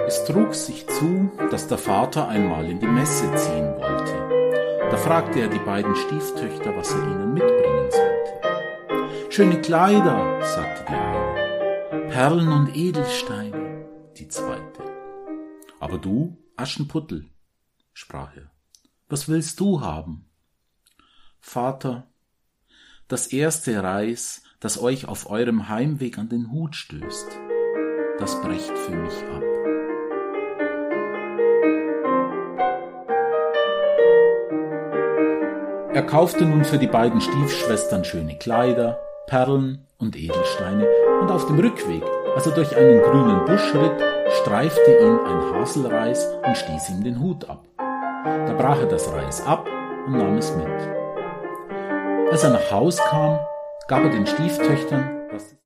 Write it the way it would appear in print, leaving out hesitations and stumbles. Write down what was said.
Es trug sich zu, dass der Vater einmal in die Messe ziehen wollte. Da fragte er die beiden Stieftöchter, was er ihnen mitbringen sollte. »Schöne Kleider«, sagte die eine, »Perlen und Edelsteine«, die zweite. »Aber du, Aschenputtel«, sprach er, »was willst du haben?« »Vater, das erste Reis, das euch auf eurem Heimweg an den Hut stößt, das brecht für mich ab.« Er kaufte nun für die beiden Stiefschwestern schöne Kleider, Perlen und Edelsteine, und auf dem Rückweg, als er durch einen grünen Busch ritt, streifte ihn ein Haselreis und stieß ihm den Hut ab. Da brach er das Reis ab und nahm es mit. Als er nach Haus kam, gab er den Stieftöchtern, was